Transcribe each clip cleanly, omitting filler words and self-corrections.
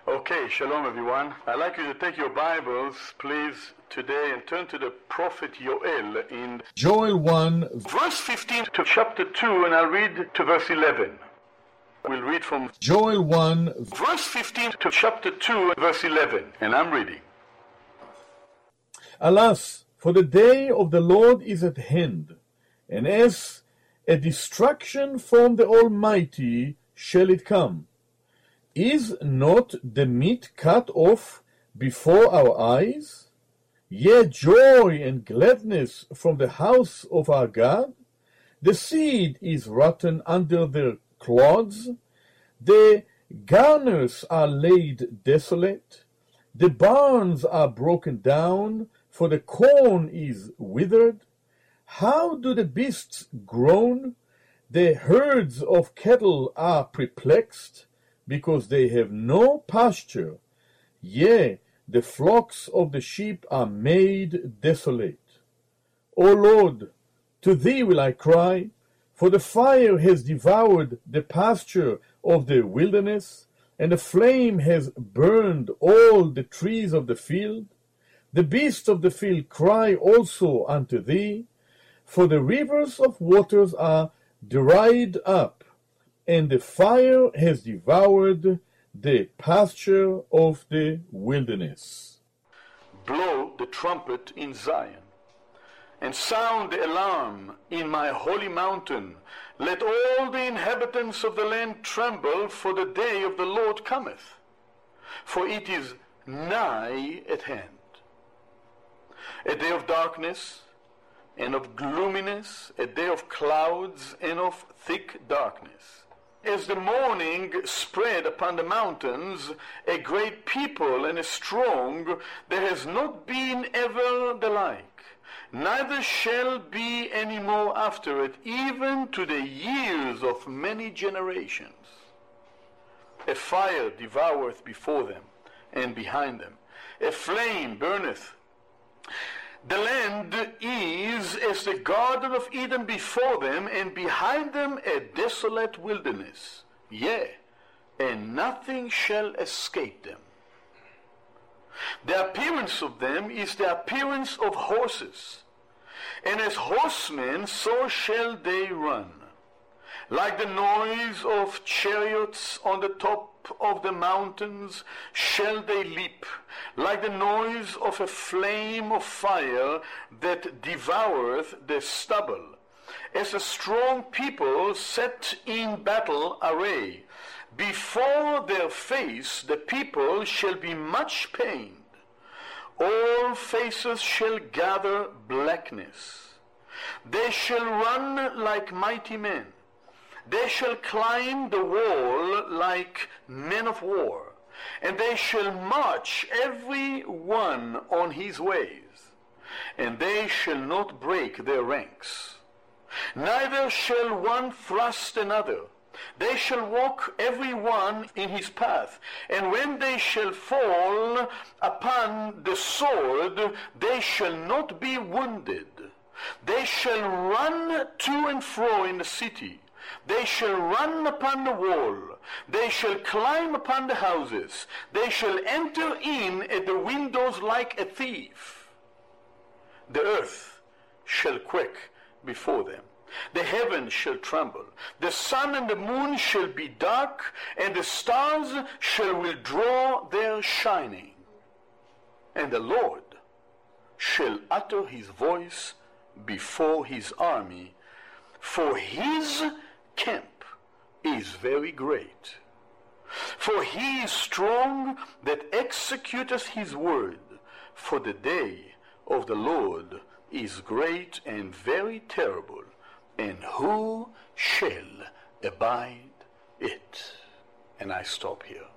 Okay, shalom everyone. I'd like you to take your Bibles, please, today and turn to the prophet Yoel in Joel 1, verse 15 to chapter 2, and I'll read to verse 11. We'll read from Joel 1, verse 15 to chapter 2, verse 11, and I'm reading. Alas, for the day of the Lord is at hand, and as a destruction from the Almighty shall it come. Is not the meat cut off before our eyes? Yea, joy and gladness from the house of our God? The seed is rotten under their clods, the garners are laid desolate, the barns are broken down, for the corn is withered. How do the beasts groan? The herds of cattle are perplexed, because they have no pasture. Yea, the flocks of the sheep are made desolate. O Lord, to thee will I cry, for the fire has devoured the pasture of the wilderness, and the flame has burned all the trees of the field. The beasts of the field cry also unto thee, for the rivers of waters are dried up, and the fire has devoured the pasture of the wilderness. Blow the trumpet in Zion, and sound the alarm in my holy mountain. Let all the inhabitants of the land tremble, for the day of the Lord cometh, for it is nigh at hand. A day of darkness and of gloominess, a day of clouds and of thick darkness. As the morning spread upon the mountains, a great people and a strong, there has not been ever the like, neither shall be any more after it, even to the years of many generations. A fire devoureth before them and behind them, a flame burneth. The land is as the Garden of Eden before them, and behind them a desolate wilderness. Yea, and nothing shall escape them. The appearance of them is the appearance of horses, and as horsemen so shall they run. Like the noise of chariots on the top of the mountains shall they leap, like the noise of a flame of fire that devoureth the stubble. As a strong people set in battle array, before their face the people shall be much pained. All faces shall gather blackness. They shall run like mighty men. They shall climb the wall like men of war, and they shall march every one on his ways, and they shall not break their ranks. Neither shall one thrust another. They shall walk every one in his path, and when they shall fall upon the sword, they shall not be wounded. They shall run to and fro in the city. They shall run upon the wall. They shall climb upon the houses. They shall enter in at the windows like a thief. The earth shall quake before them. The heavens shall tremble. The sun and the moon shall be dark, and the stars shall withdraw their shining. And the Lord shall utter his voice before his army, for his camp is very great. For he is strong that executeth his word, for the day of the Lord is great and very terrible, and who shall abide it? And I stop here.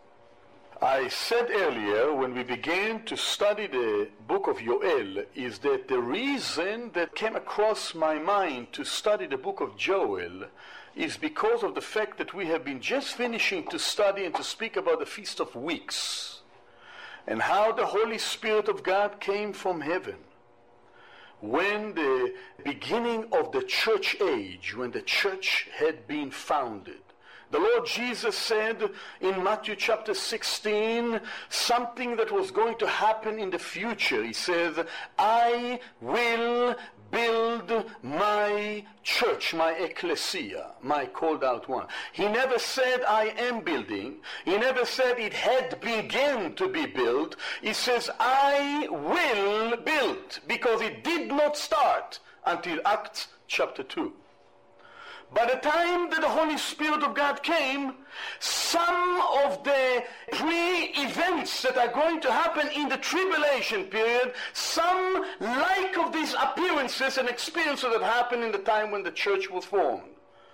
I said earlier, when we began to study the book of Yoel, is that the reason that came across my mind to study the book of Joel is because of the fact that we have been just finishing to study and to speak about the Feast of Weeks, and how the Holy Spirit of God came from heaven. When the beginning of the church age, when the church had been founded, The Lord Jesus said in Matthew chapter 16 something that was going to happen in the future. He says, I will build my church, my ecclesia, my called out one. He never said I am building. He never said it had begun to be built. He says I will build, because it did not start until Acts chapter 2. By the time that the Holy Spirit of God came, some of the pre-events that are going to happen in the tribulation period, some like of these appearances and experiences that happened in the time when the church was formed.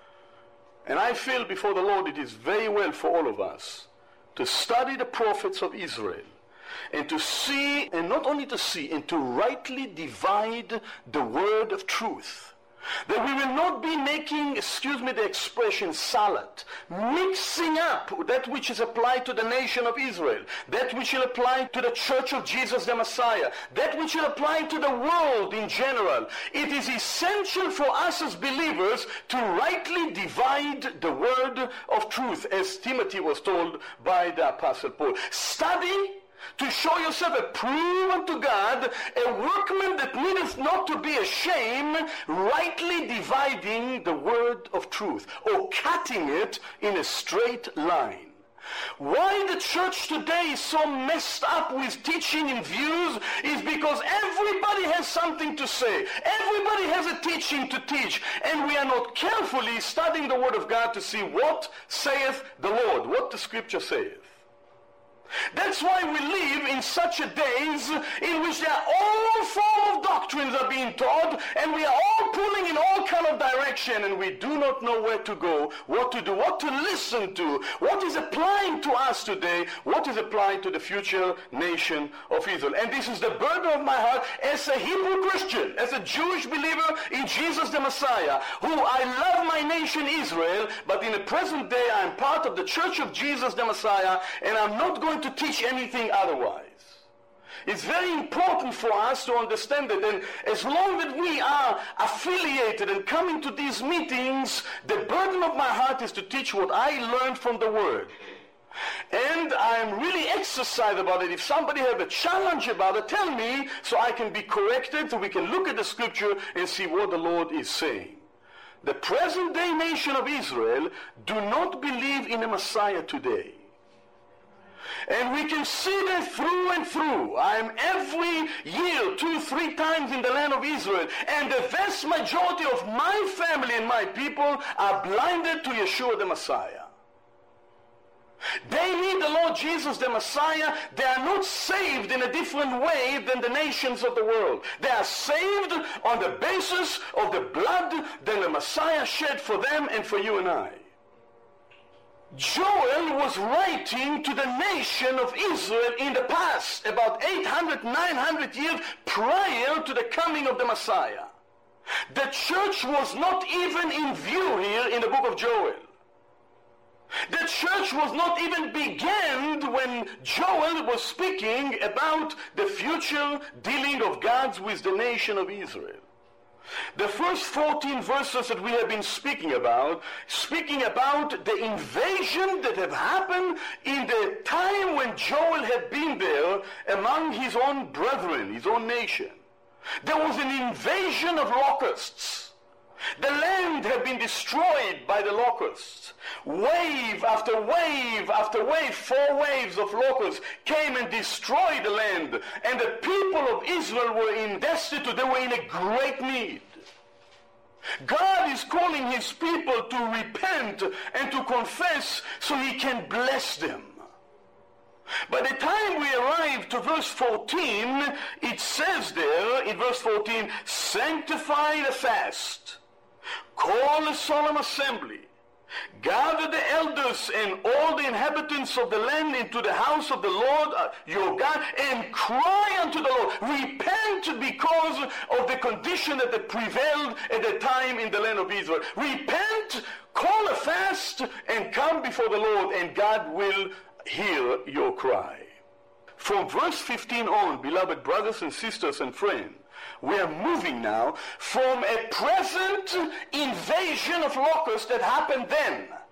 And I feel before the Lord it is very well for all of us to study the prophets of Israel and to see, and not only to see, and to rightly divide the word of truth. That we will not be making, excuse me the expression, salad, mixing up that which is applied to the nation of Israel, that which will apply to the church of Jesus the Messiah, that which will apply to the world in general. It is essential for us as believers to rightly divide the word of truth, as Timothy was told by the Apostle Paul. Study to show yourself approved unto God, a workman that needeth not to be ashamed, rightly dividing the word of truth, or cutting it in a straight line. Why the church today is so messed up with teaching and views is because everybody has something to say. Everybody has a teaching to teach, and we are not carefully studying the word of God to see what saith the Lord, what the scripture saith. That's why we live in such a days in which there are all forms of doctrines are being taught, and we are all pulling in all kind of direction, and we do not know where to go, what to do, what to listen to, what is applying to us today, what is applying to the future nation of Israel. And this is the burden of my heart as a Hebrew Christian, as a Jewish believer in Jesus the Messiah, who I love my nation Israel, but in the present day I am part of the church of Jesus the Messiah, and I'm not going to teach anything otherwise. It's very important for us to understand that, and as long as we are affiliated and coming to these meetings, the burden of my heart is to teach what I learned from the Word. And I'm really exercised about it. If somebody have a challenge about it, tell me so I can be corrected, so we can look at the Scripture and see what the Lord is saying. The present day nation of Israel do not believe in a Messiah today. And we can see that through and through. I'm every year 2-3 times in the land of Israel, and the vast majority of my family and my people are blinded to Yeshua the Messiah. They need the Lord Jesus the Messiah. They are not saved in a different way than the nations of the world. They are saved on the basis of the blood that the Messiah shed for them and for you and I. Joel was writing to the nation of Israel in the past, about 800-900 years prior to the coming of the Messiah. The church was not even in view here in the book of Joel. The church was not even began when Joel was speaking about the future dealing of God with the nation of Israel. The first 14 verses that we have been speaking about the invasion that had happened in the time when Joel had been there among his own brethren, his own nation. There was an invasion of locusts. The land had been destroyed by the locusts. Wave after wave after wave, 4 waves of locusts came and destroyed the land. And the people of Israel were destitute. They were in a great need. God is calling his people to repent and to confess so he can bless them. By the time we arrive to verse 14, it says there in verse 14, sanctify the fast, call a solemn assembly, gather the elders and all the inhabitants of the land into the house of the Lord your God, and cry unto the Lord. Repent because of the condition that prevailed at the time in the land of Israel. Repent, call a fast, and come before the Lord, and God will hear your cry. From verse 15 on, beloved brothers and sisters and friends, we are moving now from a present invasion of locusts that happened then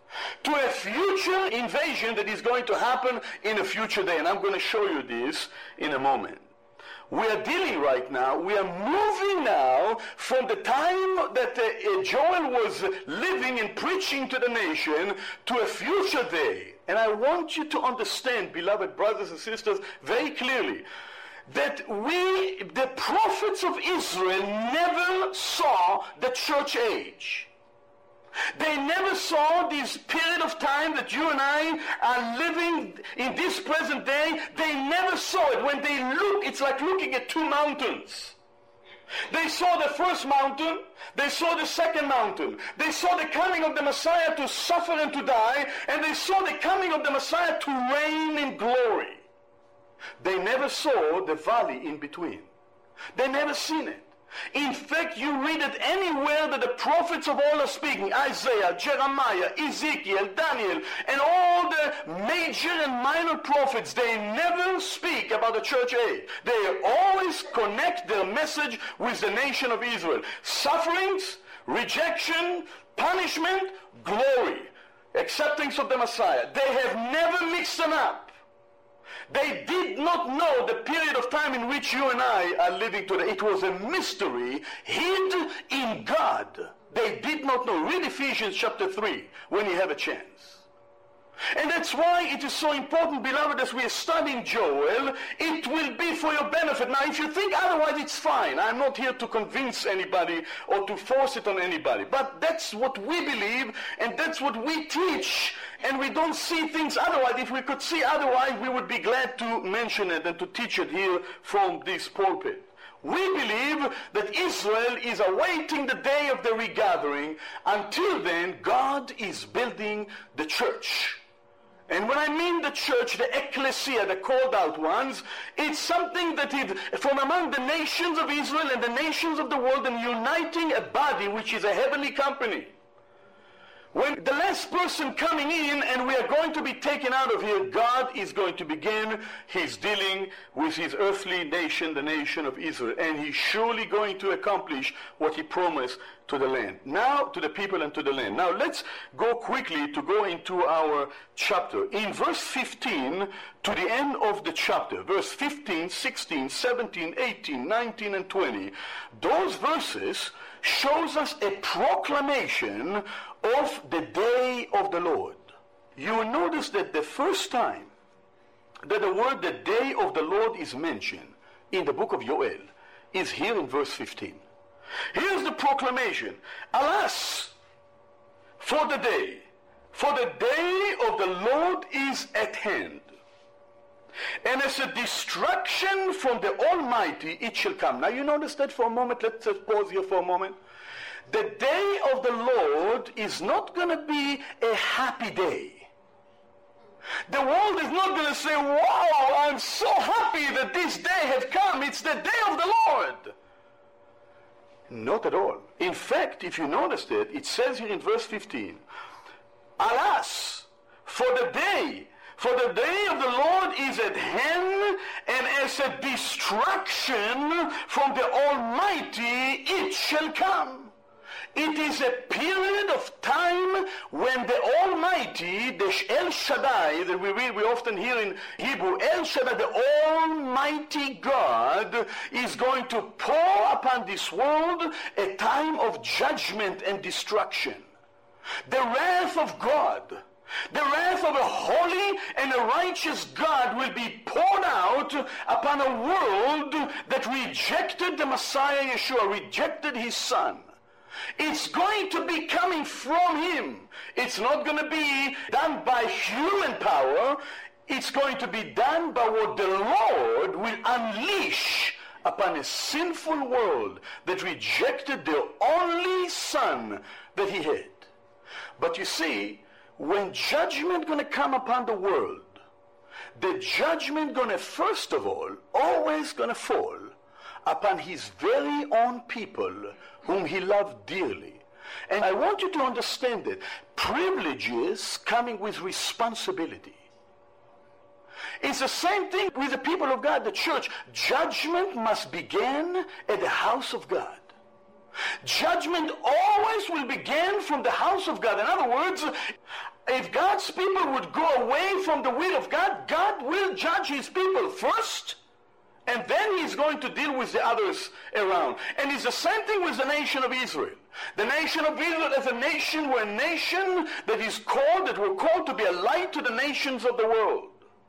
to a future invasion that is going to happen in a future day. And I'm going to show you this in a moment. We are dealing right now, we are moving now from the time that Joel was living and preaching to the nation to a future day. And I want you to understand, beloved brothers and sisters, very clearly, that the prophets of Israel never saw the church age. They never saw this period of time that you and I are living in this present day. They never saw it. When they look, it's like looking at two mountains. They saw the first mountain. They saw the second mountain. They saw the coming of the Messiah to suffer and to die. And they saw the coming of the Messiah to reign in glory. They never saw the valley in between. They never seen it. In fact, you read it anywhere that the prophets of old are speaking. Isaiah, Jeremiah, Ezekiel, Daniel, and all the major and minor prophets, they never speak about the church age. They always connect their message with the nation of Israel. Sufferings, rejection, punishment, glory, acceptance of the Messiah. They have never mixed them up. They did not know the period of time in which you and I are living today. It was a mystery hid in God. They did not know. Read Ephesians chapter 3 when you have a chance. And that's why it is so important, beloved, as we are studying Joel, it will be for your benefit. Now, if you think otherwise, it's fine. I'm not here to convince anybody or to force it on anybody. But that's what we believe, and that's what we teach. And we don't see things otherwise. If we could see otherwise, we would be glad to mention it and to teach it here from this pulpit. We believe that Israel is awaiting the day of the regathering. Until then, God is building the church. And when I mean the church, the ecclesia, the called out ones, it's something that is from among the nations of Israel and the nations of the world and uniting a body which is a heavenly company. When the last person coming in and we are going to be taken out of here, God is going to begin his dealing with his earthly nation, the nation of Israel. And he's surely going to accomplish what he promised to the land. Now, to the people and to the land. Now, let's go quickly to go into our chapter. In verse 15 to the end of the chapter, verse 15, 16, 17, 18, 19, and 20, those verses shows us a proclamation of the day of the Lord. You will notice that the first time that the word the day of the Lord is mentioned in the book of Joel is here in verse 15. Here's the proclamation. Alas, for the day of the Lord is at hand. And as a destruction from the Almighty it shall come. Now you notice that for a moment. Let's just pause here for a moment. The day of the Lord is not going to be a happy day. The world is not going to say, wow, I'm so happy that this day has come. It's the day of the Lord. Not at all. In fact, if you noticed it, it says here in verse 15, alas, for the day of the Lord is at hand, and as a destruction from the Almighty it shall come. It is a period of time when the Almighty, the El Shaddai, that we often hear in Hebrew, El Shaddai, the Almighty God, is going to pour upon this world a time of judgment and destruction. The wrath of God, the wrath of a holy and a righteous God will be poured out upon a world that rejected the Messiah Yeshua, rejected his Son. It's going to be coming from him. It's not going to be done by human power. It's going to be done by what the Lord will unleash upon a sinful world that rejected the only Son that he had. But you see, when judgment going to come upon the world, the judgment going to first of all always going to fall upon his very own people whom he loved dearly. And I want you to understand that privileges coming with responsibility. It's the same thing with the people of God, the church. Judgment must begin at the house of God. Judgment always will begin from the house of God. In other words, if God's people would go away from the will of God, God will judge his people first, and then he's going to deal with the others around. And it's the same thing with the nation of Israel. The nation of Israel as a nation were a nation that were called to be a light to the nations of the world.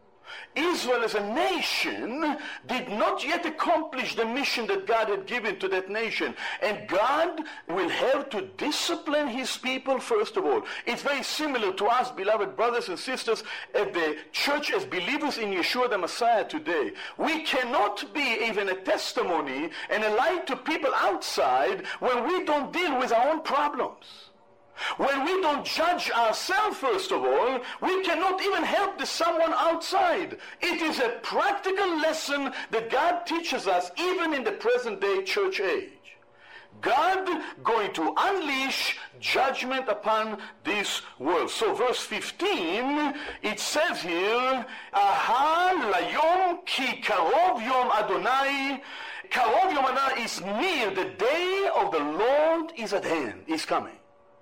Israel as a nation did not yet accomplish the mission that God had given to that nation. And God will have to discipline his people first of all. It's very similar to us, beloved brothers and sisters, at the church as believers in Yeshua the Messiah today. We cannot be even a testimony and a light to people outside when we don't deal with our own problems. When we don't judge ourselves, first of all, we cannot even help the someone outside. It is a practical lesson that God teaches us even in the present day church age. God going to unleash judgment upon this world. So verse 15, it says here, Aha layom ki karov yom Adonai. Karov yom Adonai is near. The day of the Lord is at hand, is coming.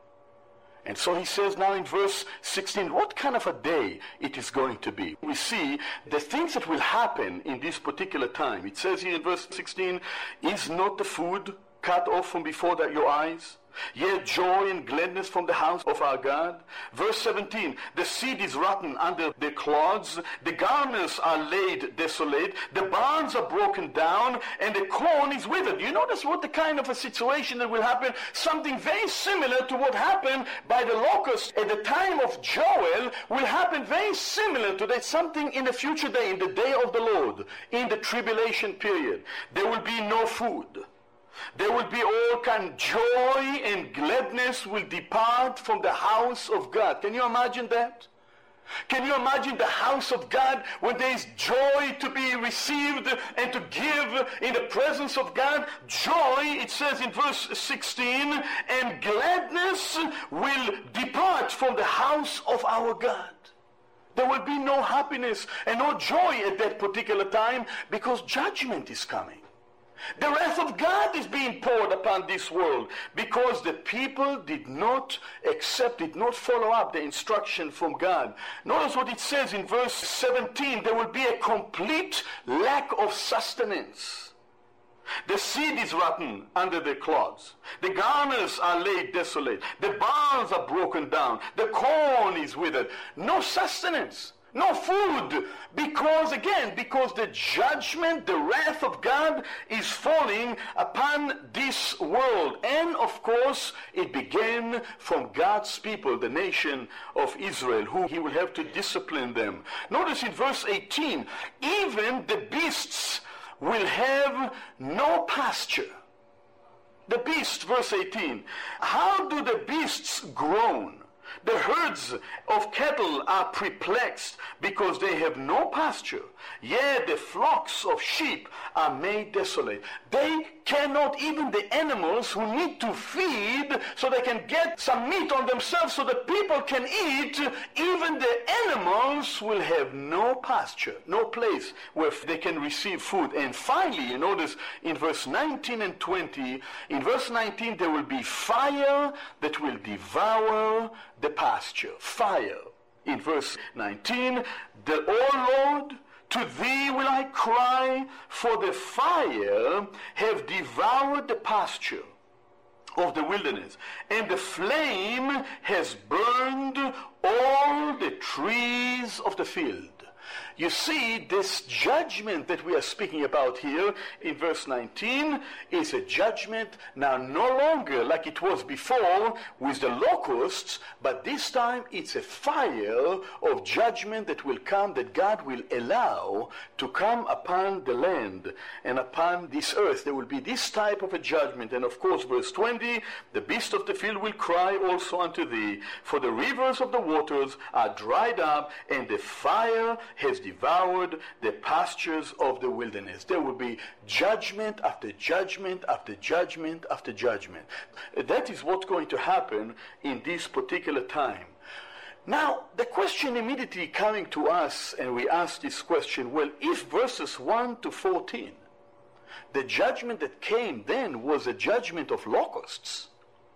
And so he says now in verse 16, what kind of a day it is going to be. We see the things that will happen in this particular time. It says here in verse 16, is not the food cut off from before your eyes? Yea, joy and gladness from the house of our God. Verse 17, the seed is rotten under the clods, the garners are laid desolate, the barns are broken down, and the corn is withered. You notice what the kind of a situation that will happen? Something very similar to what happened by the locusts at the time of Joel will happen very similar to that. Something in the future day, in the day of the Lord, in the tribulation period. There will be no food. There will be all kind of joy and gladness will depart from the house of God. Can you imagine that? Can you imagine the house of God when there is joy to be received and to give in the presence of God? Joy, it says in verse 16, and gladness will depart from the house of our God. There will be no happiness and no joy at that particular time because judgment is coming. The wrath of God is being poured upon this world because the people did not accept, did not follow up the instruction from God. Notice what it says in verse 17, there will be a complete lack of sustenance. The seed is rotten under the clods. The garners are laid desolate. The barns are broken down. The corn is withered. No sustenance. No food, because the judgment, the wrath of God is falling upon this world. And of course, it began from God's people, the nation of Israel, who he will have to discipline them. Notice in verse 18, even the beasts will have no pasture. The beasts, verse 18, how do the beasts groan? The herds of cattle are perplexed because they have no pasture. Yea, the flocks of sheep are made desolate. They cannot, even the animals who need to feed so they can get some meat on themselves so that people can eat, even the animals will have no pasture, no place where they can receive food. And finally, you notice in verse 19 and 20, in verse 19 there will be fire that will devour the pasture. Fire. In verse 19, O Lord, to thee will I cry, for the fire have devoured the pasture of the wilderness, and the flame has burned all the trees of the field. You see, this judgment that we are speaking about here in verse 19 is a judgment now no longer like it was before with the locusts, but this time it's a fire of judgment that will come, that God will allow to come upon the land and upon this earth. There will be this type of a judgment. And of course, verse 20, the beasts of the field will cry also unto thee, for the rivers of the waters are dried up, and the fire has devoured the pastures of the wilderness. There will be judgment after judgment after judgment after judgment. That is what's going to happen in this particular time. Now, the question immediately coming to us, and we ask this question, well, if verses 1 to 14, the judgment that came then was a judgment of locusts,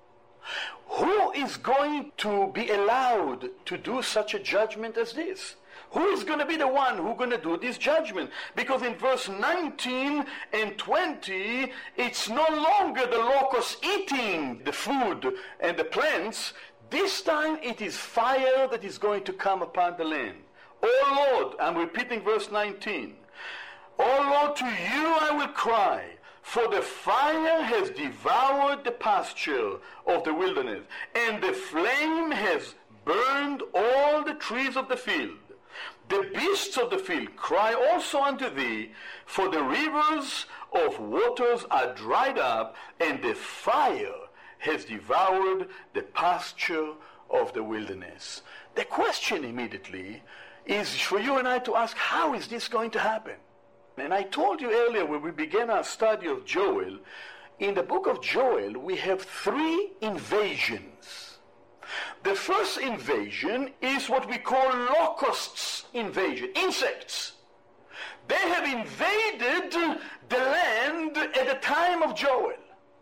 Who is going to be allowed to do such a judgment as this? Who is going to be the one who's going to do this judgment? Because in verse 19 and 20, it's no longer the locusts eating the food and the plants. This time it is fire that is going to come upon the land. Oh Lord, I'm repeating verse 19. Oh Lord, to you I will cry, for the fire has devoured the pasture of the wilderness, and the flame has burned all the trees of the field. The beasts of the field cry also unto thee, for the rivers of waters are dried up, and the fire has devoured the pasture of the wilderness. The question immediately is for you and I to ask, how is this going to happen? And I told you earlier when we began our study of Joel, in the book of Joel we have 3 invasions. The first invasion is what we call locusts invasion, insects. They have invaded the land at the time of Joel.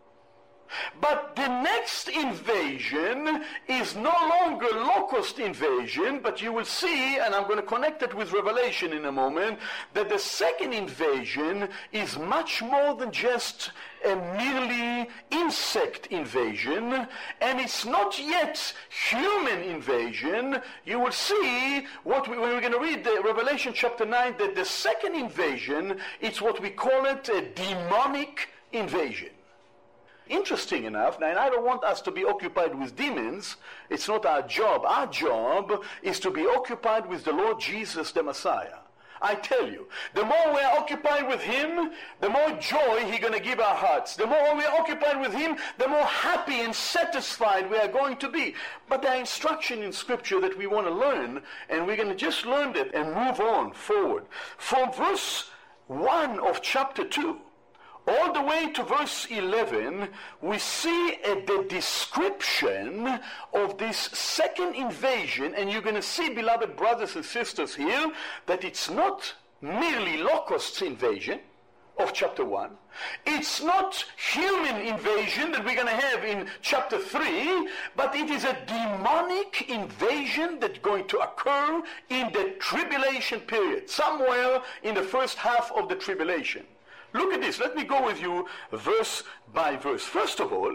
But the next invasion is no longer locust invasion, but you will see, and I'm going to connect it with Revelation in a moment, that the second invasion is much more than just a merely insect invasion, and it's not yet human invasion. You will see when we're going to read the Revelation chapter 9, that the second invasion is what we call it a demonic invasion. Interesting enough, and I don't want us to be occupied with demons. It's not our job. Our job is to be occupied with the Lord Jesus, the Messiah. I tell you, the more we are occupied with Him, the more joy He's going to give our hearts. The more we are occupied with Him, the more happy and satisfied we are going to be. But there are instruction in Scripture that we want to learn, and we're going to just learn that and move on forward. From verse 1 of chapter 2, all the way to verse 11, we see the description of this second invasion, and you're going to see, beloved brothers and sisters, here, that it's not merely locusts invasion of chapter 1. It's not human invasion that we're going to have in chapter 3, but it is a demonic invasion that's going to occur in the tribulation period, somewhere in the first half of the tribulation. Look at this. Let me go with you verse by verse. First of all,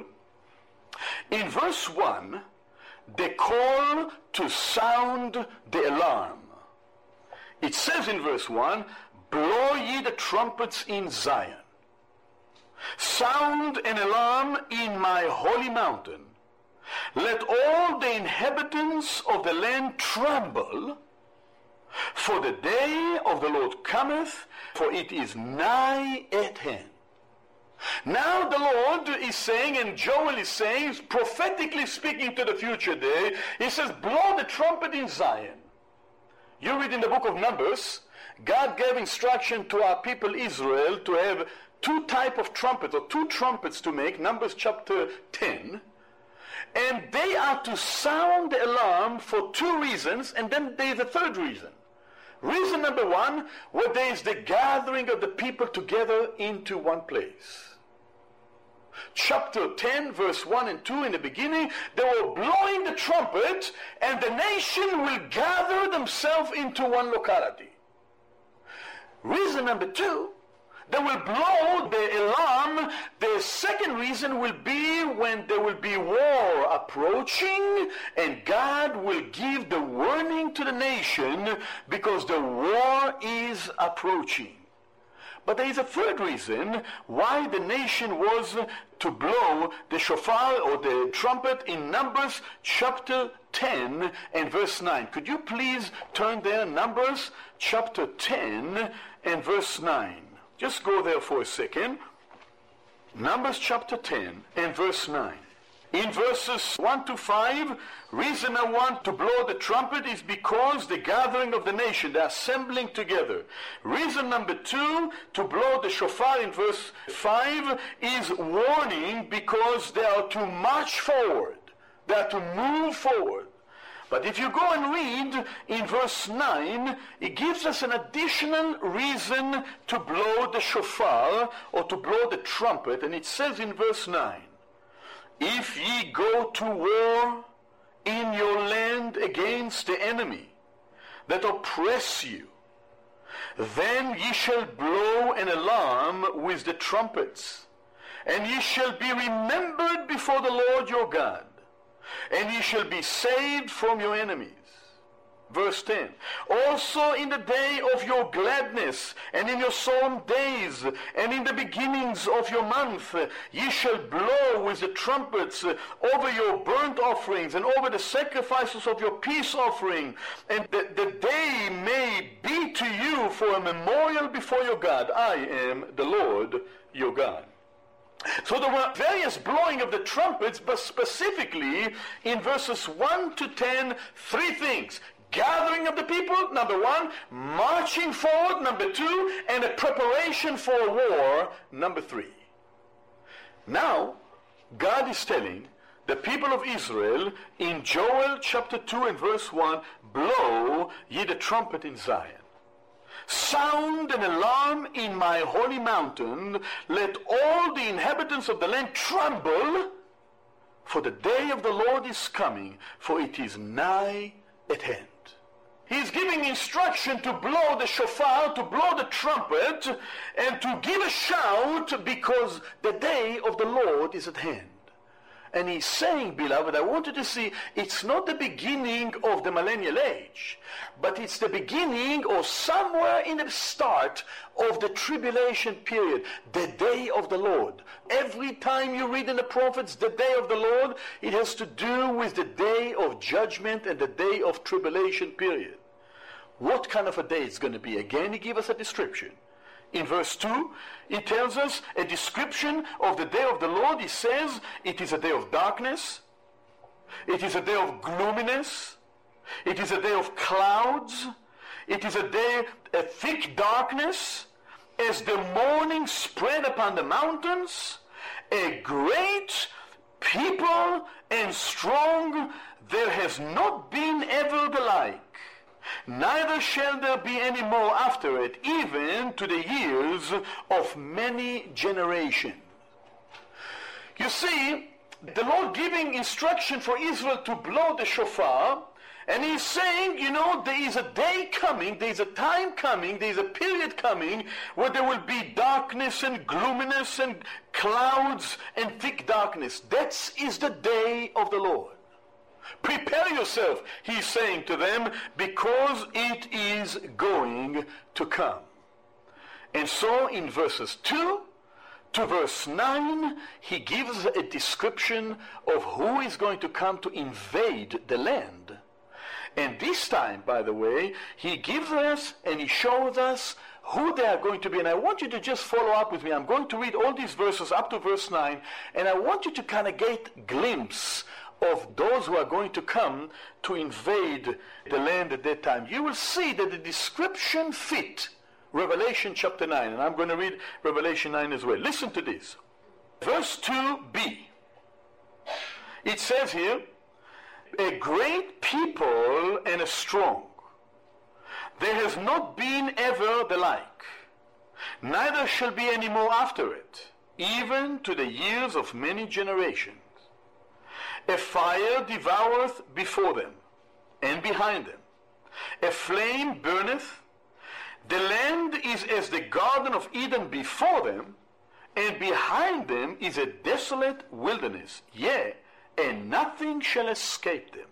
in verse 1, the call to sound the alarm. It says in verse 1, blow ye the trumpets in Zion. Sound an alarm in my holy mountain. Let all the inhabitants of the land tremble, for the day of the Lord cometh, for it is nigh at hand. Now the Lord is saying, and Joel is saying, prophetically speaking to the future day, he says, blow the trumpet in Zion. You read in the book of Numbers, God gave instruction to our people Israel to have 2 types of trumpets, or 2 trumpets to make, Numbers chapter 10. And they are to sound the alarm for 2 reasons, and then there's a third reason. Reason number 1, where there is the gathering of the people together into one place. Chapter 10, verse 1 and 2, in the beginning, they were blowing the trumpet, and the nation will gather themselves into one locality. Reason number 2, they will blow the alarm. The second reason will be when there will be war approaching, and God will give the warning to the nation because the war is approaching. But there is a third reason why the nation was to blow the shofar or the trumpet in Numbers chapter 10 and verse 9. Could you please turn there, Numbers chapter 10 and verse 9. Just go there for a second. Numbers chapter 10 and verse 9. In verses 1 to 5, reason I want to blow the trumpet is because the gathering of the nation, the assembling together. Reason number 2 to blow the shofar in verse 5 is warning because they are to march forward. They are to move forward. But if you go and read in verse 9, it gives us an additional reason to blow the shofar or to blow the trumpet. And it says in verse 9, if ye go to war in your land against the enemy that oppress you, then ye shall blow an alarm with the trumpets, and ye shall be remembered before the Lord your God, and ye shall be saved from your enemies. Verse 10, also in the day of your gladness, and in your solemn days, and in the beginnings of your month, ye shall blow with the trumpets over your burnt offerings, and over the sacrifices of your peace offering, and the day may be to you for a memorial before your God. I am the Lord your God. So there were various blowing of the trumpets, but specifically in verses 1 to 10, three things. Gathering of the people, number one. Marching forward, number two. And a preparation for a war, number three. Now, God is telling the people of Israel in Joel chapter 2 and verse 1, blow ye the trumpet in Zion. Sound an alarm in my holy mountain. Let all the inhabitants of the land tremble, for the day of the Lord is coming, for it is nigh at hand. He's giving instruction to blow the shofar, to blow the trumpet, and to give a shout, because the day of the Lord is at hand. And he's saying, beloved, I want you to see, it's not the beginning of the millennial age, but it's the beginning, or somewhere in the start of the tribulation period, the day of the Lord. Every time you read in the prophets the day of the Lord, it has to do with the day of judgment and the day of tribulation period. What kind of a day it's going to be? Again, he gives us a description. In verse 2, he tells us a description of the day of the Lord. He says it is a day of darkness. It is a day of gloominess. It is a day of clouds. It is a day of thick darkness. As the morning spread upon the mountains, a great people and strong, there has not been ever the like. Neither shall there be any more after it, even to the years of many generations. You see, the Lord giving instruction for Israel to blow the shofar, and he's saying, there is a day coming, there is a time coming, there is a period coming where there will be darkness and gloominess and clouds and thick darkness. That is the day of the Lord. Prepare yourself, he's saying to them, because it is going to come. And so in verses 2 to verse 9, he gives a description of who is going to come to invade the land. And this time, by the way, he gives us and he shows us who they are going to be. And I want you to just follow up with me. I'm going to read all these verses up to verse 9, and I want you to kind of get a glimpse of those who are going to come to invade the land at that time. You will see that the description fit Revelation chapter 9, and I'm going to read Revelation 9 as well. Listen to this. Verse 2b. It says here, a great people and a strong. There has not been ever the like, neither shall be any more after it, even to the years of many generations. A fire devoureth before them, and behind them. A flame burneth. The land is as the garden of Eden before them, and behind them is a desolate wilderness. Yea, and nothing shall escape them.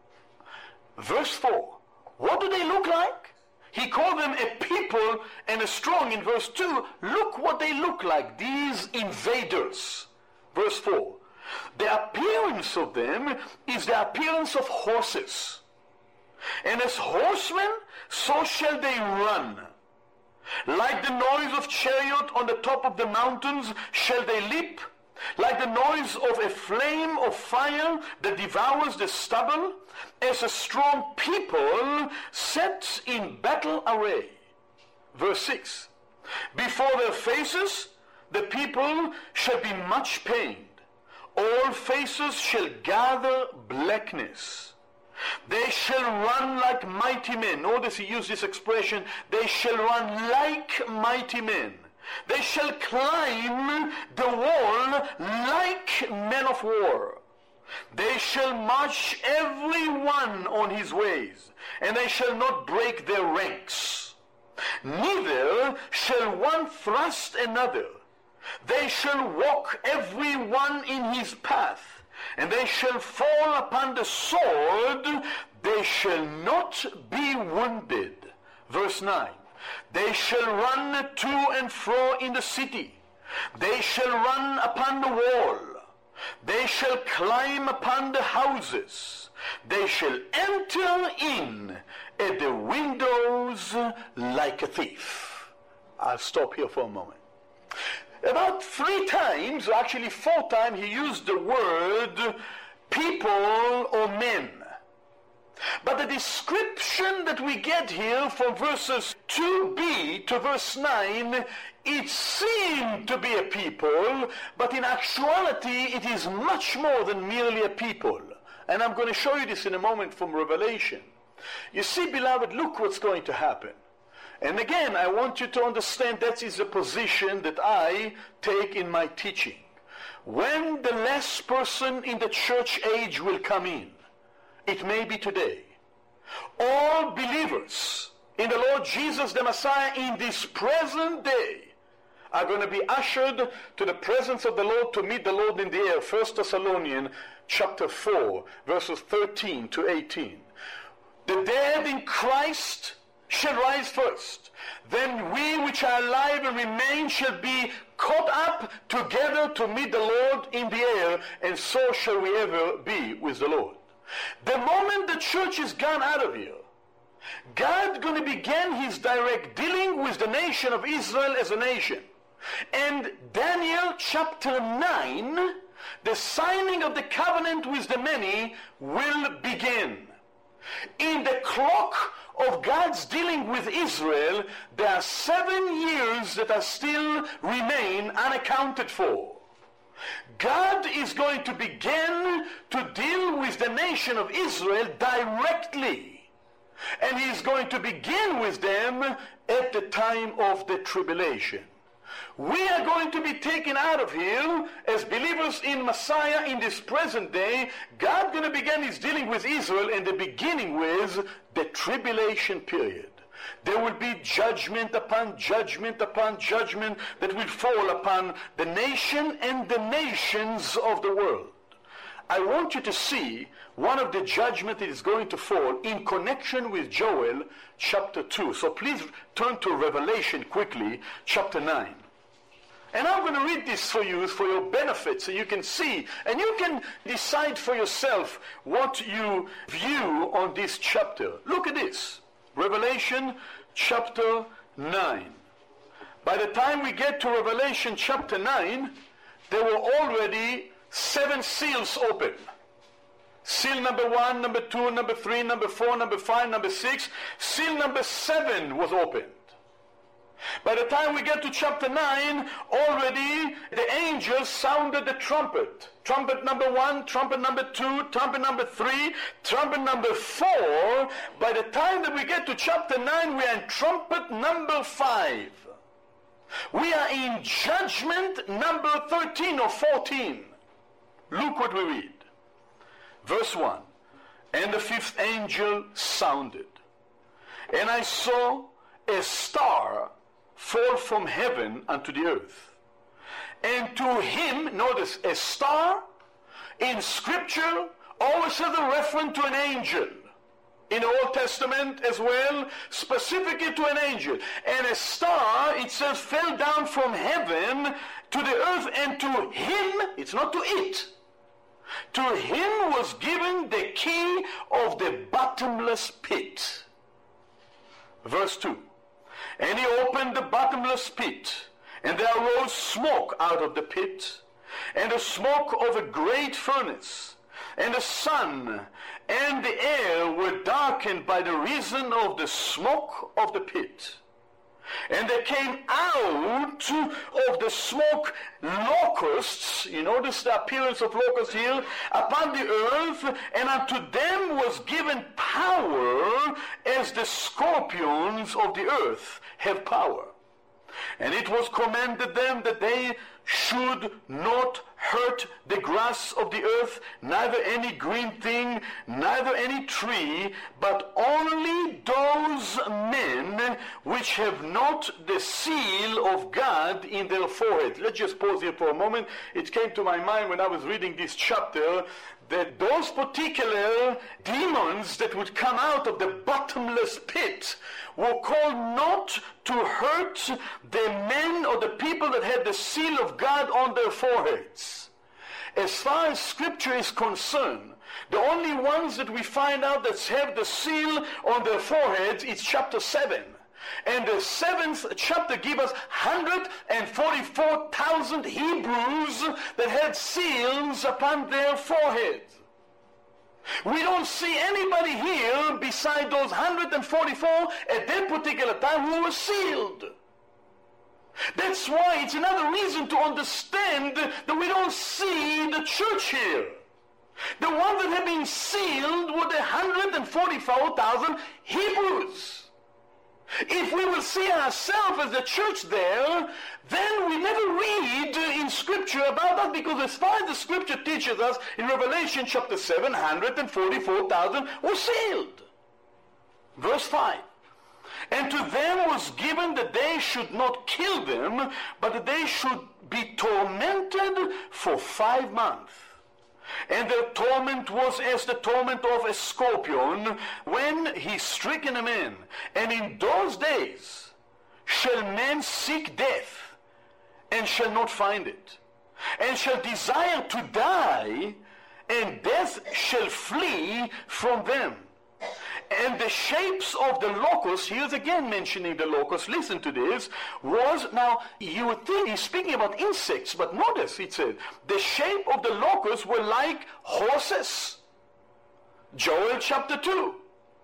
Verse 4. What do they look like? He called them a people and a strong in verse 2. Look what they look like, these invaders. Verse 4. The appearance of them is the appearance of horses. And as horsemen, so shall they run. Like the noise of chariot on the top of the mountains shall they leap. Like the noise of a flame of fire that devours the stubble. As a strong people set in battle array. Verse 6. Before their faces the people shall be much pained. All faces shall gather blackness. They shall run like mighty men. Notice he used this expression, they shall run like mighty men. They shall climb the wall like men of war. They shall march every one on his ways, and they shall not break their ranks. Neither shall one thrust another. They shall walk every one in his path, and they shall fall upon the sword. They shall not be wounded. Verse 9. They shall run to and fro in the city. They shall run upon the wall. They shall climb upon the houses. They shall enter in at the windows like a thief. I'll stop here for a moment. About 3 times, or actually 4 times, he used the word people or men. But the description that we get here from verses 2b to verse 9, it seemed to be a people, but in actuality it is much more than merely a people. And I'm going to show you this in a moment from Revelation. You see, beloved, look what's going to happen. And again, I want you to understand that is a position that I take in my teaching. When the last person in the church age will come in, it may be today, all believers in the Lord Jesus the Messiah in this present day are going to be ushered to the presence of the Lord to meet the Lord in the air. 1 Thessalonians chapter 4, verses 13 to 18. The dead in Christ shall rise first. Then we which are alive and remain shall be caught up together to meet the Lord in the air, and so shall we ever be with the Lord. The moment the church is gone out of here, God's going to begin his direct dealing with the nation of Israel as a nation. And Daniel chapter 9, the signing of the covenant with the many will begin. In the clock of God's dealing with Israel, there are 7 years that are still remain unaccounted for. God is going to begin to deal with the nation of Israel directly. And he is going to begin with them at the time of the tribulation. We are going to be taken out of here as believers in Messiah in this present day. God is going to begin his dealing with Israel, and the beginning with the tribulation period. There will be judgment upon judgment upon judgment that will fall upon the nation and the nations of the world. I want you to see one of the judgment that is going to fall in connection with Joel chapter 2. So please turn to Revelation quickly, chapter 9. And I'm going to read this for you for your benefit so you can see and you can decide for yourself what you view on this chapter. Look at this. Revelation chapter 9. By the time we get to Revelation chapter 9, there were already 7 seals open. Seal number 1, number 2, number 3, number 4, number 5, number 6. Seal number 7 was opened. By the time we get to chapter 9, already the angels sounded the trumpet. Trumpet number 1, trumpet number 2, trumpet number 3, trumpet number 4. By the time that we get to chapter 9, we are in trumpet number 5. We are in judgment number 13 or 14. Look what we read. Verse 1. And the 5th angel sounded, and I saw a star fall from heaven unto the earth. And to him, notice, a star in Scripture always has a reference to an angel. In the Old Testament as well, specifically to an angel. And a star, it says, fell down from heaven to the earth, and to him, it's not to it, to him was given the key of the bottomless pit. Verse 2. And he opened the bottomless pit, and there arose smoke out of the pit, and the smoke of a great furnace, and the sun and the air were darkened by the reason of the smoke of the pit. And there came out of the smoke locusts, you notice the appearance of locusts here, upon the earth, and unto them was given power as the scorpions of the earth have power. And it was commanded them that they should not hurt the grass of the earth, neither any green thing, neither any tree, but only those men which have not the seal of God in their forehead. Let's just pause here for a moment. It came to my mind when I was reading this chapter that those particular demons that would come out of the bottomless pit were called not to hurt the men or the people that had the seal of God on their foreheads. As far as Scripture is concerned, the only ones that we find out that have the seal on their foreheads is chapter 7. And the 7th chapter gives us 144,000 Hebrews that had seals upon their foreheads. We don't see anybody here beside those 144 at that particular time who were sealed. That's why it's another reason to understand that we don't see the church here. The ones that have been sealed were the 144,000 Hebrews. If we will see ourselves as the church there, then we never read in Scripture about that, because as far as the Scripture teaches us in Revelation chapter 7, 144,000 were sealed. Verse 5. And to them was given that they should not kill them, but that they should be tormented for 5 months. And their torment was as the torment of a scorpion when he stricken a man. And in those days shall men seek death, and shall not find it, and shall desire to die, and death shall flee from them. And the shapes of the locusts, here's again mentioning the locusts, listen to this, was, now you would think he's speaking about insects, but notice it said, the shape of the locusts were like horses. Joel chapter 2.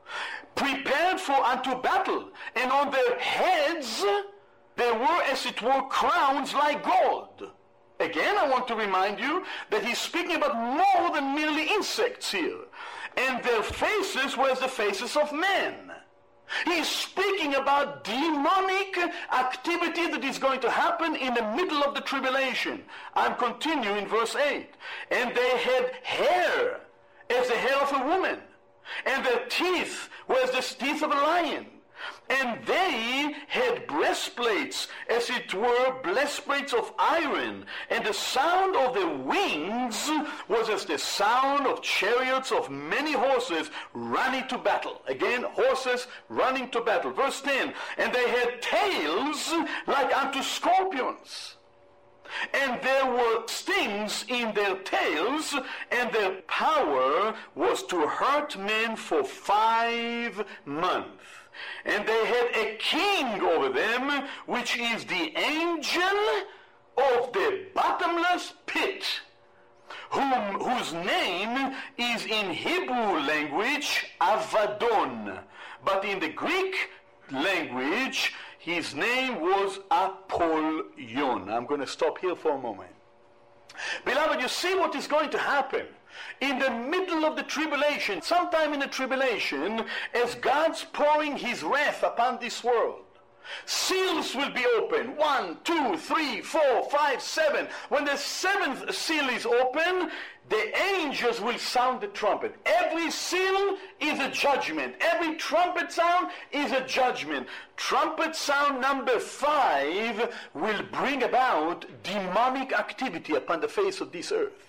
Prepared for unto battle, and on their heads there were as it were crowns like gold. Again, I want to remind you that he's speaking about more than merely insects here. And their faces were as the faces of men. He's speaking about demonic activity that is going to happen in the middle of the tribulation. I'm continuing verse 8. And they had hair as the hair of a woman, and their teeth were as the teeth of a lion. And they had breastplates, as it were breastplates of iron, and the sound of their wings was as the sound of chariots of many horses running to battle. Again, horses running to battle. Verse 10, and they had tails like unto scorpions, and there were stings in their tails, and their power was to hurt men for 5 months. And they had a king over them, which is the angel of the bottomless pit, whose name is in Hebrew language Avadon, but in the Greek language his name was Apollyon. I'm going to stop here for a moment. Beloved, you see what is going to happen in the middle of the tribulation, sometime in the tribulation, as God's pouring his wrath upon this world. Seals will be open. 1, 2, 3, 4, 5, 7. When the 7th seal is open, the angels will sound the trumpet. Every seal is a judgment. Every trumpet sound is a judgment. Trumpet sound number 5 will bring about demonic activity upon the face of this earth.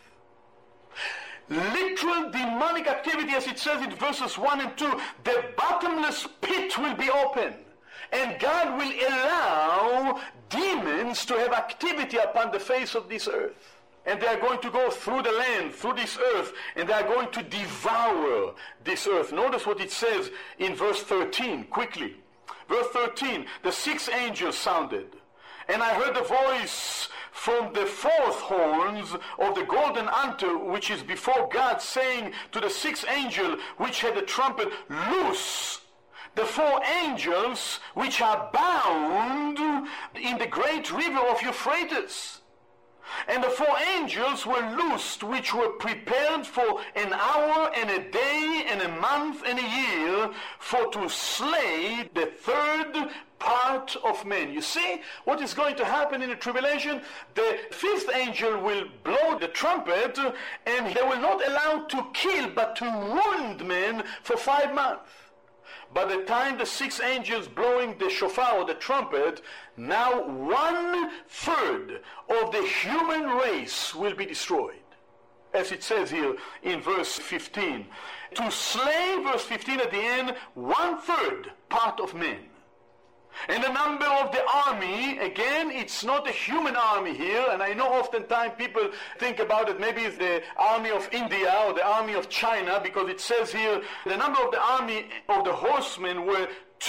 Literal demonic activity, as it says in verses 1 and 2. The bottomless pit will be open, and God will allow demons to have activity upon the face of this earth. And they are going to go through the land, through this earth, and they are going to devour this earth. Notice what it says in verse 13, quickly. Verse 13, the 6th angel sounded, and I heard the voice from the 4th horns of the golden altar, which is before God, saying to the 6th angel, which had the trumpet, loose the 4 angels which are bound in the great river of Euphrates. And the 4 angels were loosed, which were prepared for an hour and a day and a month and a year, for to slay the 3rd part of men. You see what is going to happen in the tribulation? The fifth angel will blow the trumpet, and they will not allow to kill but to wound men for 5 months. By the time the sixth angel is blowing the shofar or the trumpet, now 1/3 of the human race will be destroyed. As it says here in verse 15. To slay, verse 15 at the end, 1/3 part of men. And the number of the army, again, it's not a human army here, and I know oftentimes people think about it, maybe it's the army of India or the army of China, because it says here, the number of the army of the horsemen were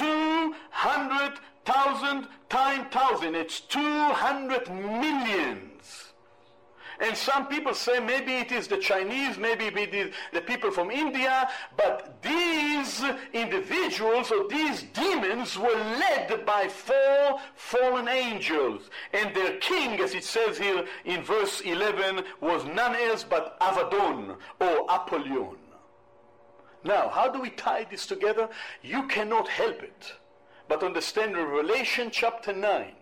200,000 times 1,000. It's 200 millions. And some people say maybe it is the Chinese, maybe it is the people from India, but these individuals or these demons were led by 4 fallen angels. And their king, as it says here in verse 11, was none else but Abaddon or Apollyon. Now, how do we tie this together? You cannot help it but understand Revelation chapter 9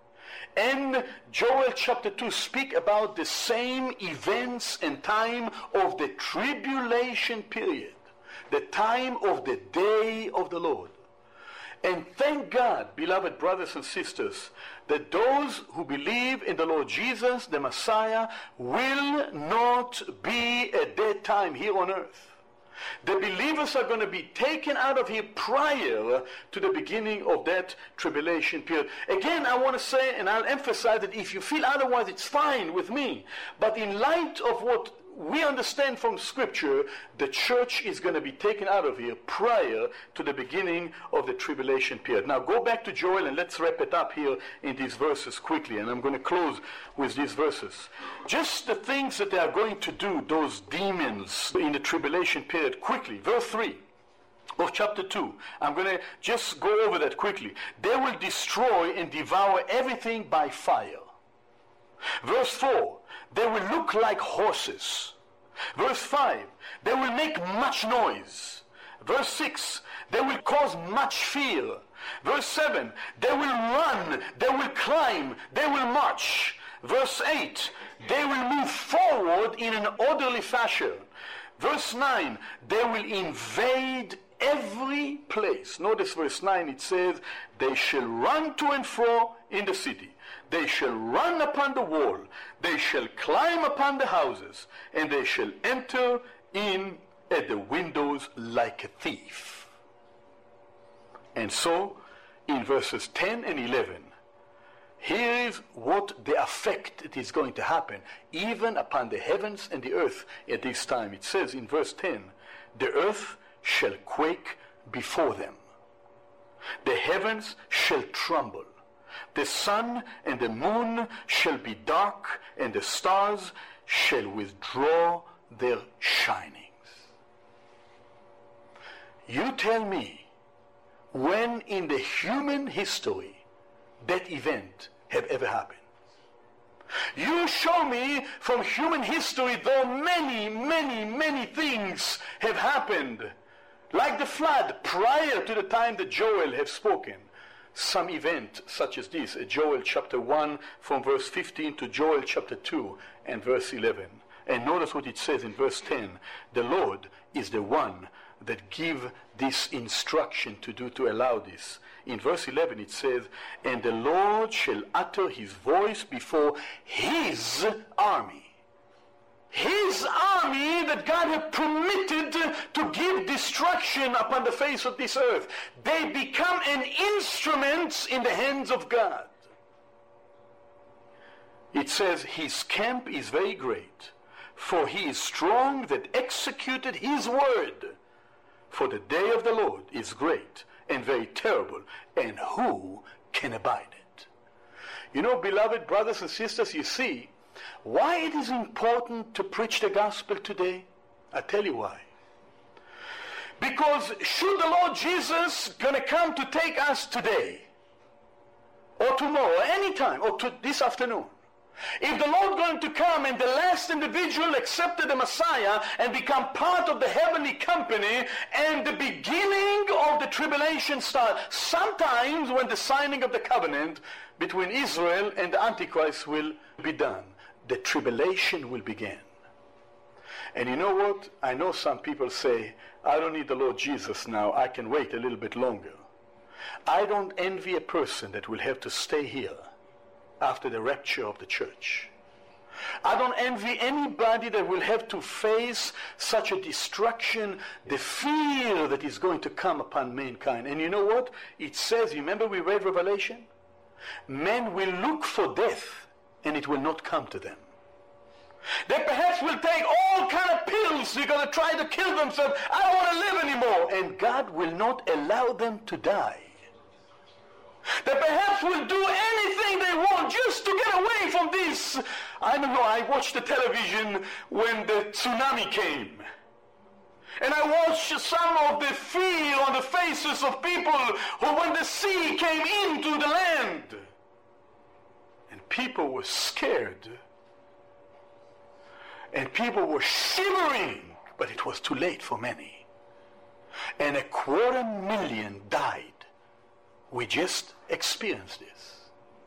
and Joel chapter 2 speak about the same events and time of the tribulation period, the time of the day of the Lord. And thank God, beloved brothers and sisters, that those who believe in the Lord Jesus, the Messiah, will not be at that time here on earth. The believers are going to be taken out of here prior to the beginning of that tribulation period. Again, I want to say, and I'll emphasize that if you feel otherwise, it's fine with me. But in light of what we understand from Scripture, the church is going to be taken out of here prior to the beginning of the tribulation period. Now go back to Joel and let's wrap it up here in these verses quickly. And I'm going to close with these verses. Just the things that they are going to do, those demons in the tribulation period, quickly. Verse 3 of chapter 2. I'm going to just go over that quickly. They will destroy and devour everything by fire. Verse 4, they will look like horses. Verse 5, they will make much noise. Verse 6, they will cause much fear. Verse 7, they will run, they will climb, they will march. Verse 8, they will move forward in an orderly fashion. Verse 9, they will invade every place. Notice verse 9, it says, they shall run to and fro in the city. They shall run upon the wall. They shall climb upon the houses. And they shall enter in at the windows like a thief. And so, in verses 10 and 11, here is what the effect that is going to happen, even upon the heavens and the earth at this time. It says in verse 10, the earth shall quake before them. The heavens shall tremble. The sun and the moon shall be dark, and the stars shall withdraw their shinings. You tell me, when in the human history that event have ever happened? You show me from human history, though many things have happened, like the flood prior to the time that Joel have spoken. Some event such as this, Joel chapter 1 from verse 15 to Joel chapter 2 and verse 11. And notice what it says in verse 10. The Lord is the one that give this instruction to allow this. In verse 11 it says, and the Lord shall utter his voice before his army. His army that God had permitted to give destruction upon the face of this earth. They become an instrument in the hands of God. It says, his camp is very great, for he is strong that executed his word. For the day of the Lord is great and very terrible, and who can abide it? You know, beloved brothers and sisters, you see, why it is important to preach the gospel today? I'll tell you why. Because should the Lord Jesus gonna come to take us today, or tomorrow, or any time, or this afternoon, If the Lord going to come and the last individual accepted the Messiah and become part of the heavenly company, and the beginning of the tribulation start, sometimes when the signing of the covenant between Israel and the Antichrist will be done, the tribulation will begin. And you know what? I know some people say, I don't need the Lord Jesus now, I can wait a little bit longer. I don't envy a person that will have to stay here after the rapture of the church. I don't envy anybody that will have to face such a destruction, the fear that is going to come upon mankind. And you know what? It says, remember we read Revelation? Men will look for death and it will not come to them. They perhaps will take all kind of pills. They're going to try to kill themselves. I don't want to live anymore. And God will not allow them to die. They perhaps will do anything they want just to get away from this. I don't know, I watched the television when the tsunami came. And I watched some of the fear on the faces of people who, when the sea came into the land, and people were scared. And people were shivering, but it was too late for many. And 250,000 died. We just experienced this.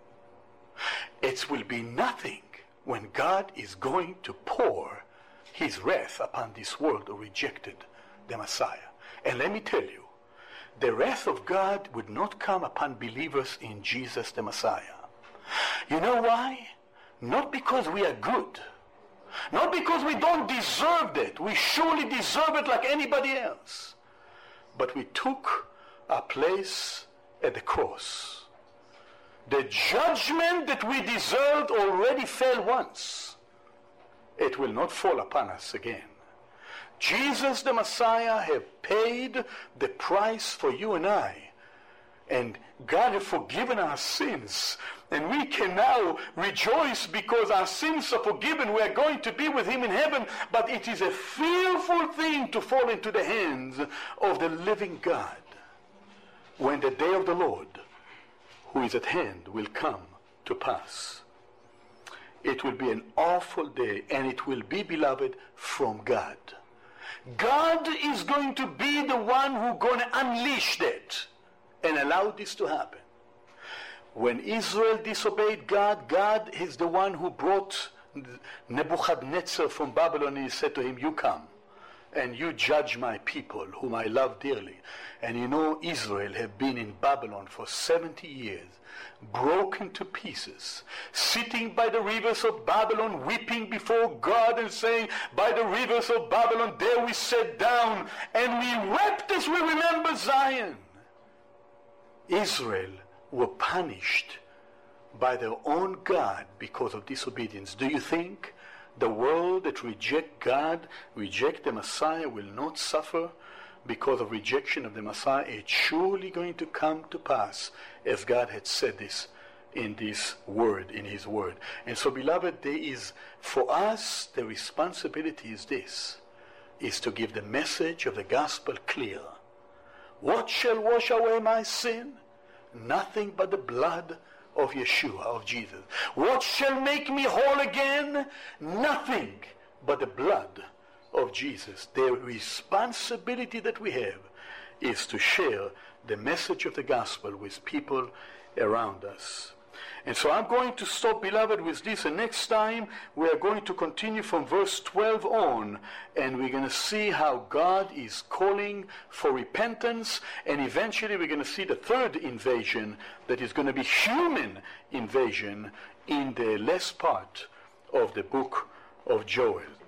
It will be nothing when God is going to pour his wrath upon this world who rejected the Messiah. And let me tell you, the wrath of God would not come upon believers in Jesus the Messiah. You know why? Not because we are good. Not because we don't deserve it. We surely deserve it like anybody else. But we took our place at the cross. The judgment that we deserved already fell once. It will not fall upon us again. Jesus the Messiah have paid the price for you and I. And God has forgiven our sins. And we can now rejoice because our sins are forgiven. We are going to be with him in heaven. But it is a fearful thing to fall into the hands of the living God when the day of the Lord, who is at hand, will come to pass. It will be an awful day, and it will be, beloved, from God. God is going to be the one who's going to unleash that and allow this to happen. When Israel disobeyed God, God is the one who brought Nebuchadnezzar from Babylon, and he said to him, you come and you judge my people whom I love dearly. And you know, Israel have been in Babylon for 70 years, broken to pieces, sitting by the rivers of Babylon, weeping before God and saying, by the rivers of Babylon, there we sat down and we wept as we remember Zion. Israel were punished by their own God because of disobedience. Do you think the world that reject God, reject the Messiah, will not suffer because of rejection of the Messiah? It's surely going to come to pass, as God had said this in this word, in his word. And so, beloved, there is, for us, the responsibility is this, is to give the message of the gospel clear. What shall wash away my sin? Nothing but the blood of Yeshua, of Jesus. What shall make me whole again? Nothing but the blood of Jesus. The responsibility that we have is to share the message of the gospel with people around us. And so I'm going to stop, beloved, with this, and next time we are going to continue from verse 12 on, and we're going to see how God is calling for repentance, and eventually we're going to see the third invasion, that is going to be human invasion, in the last part of the book of Joel.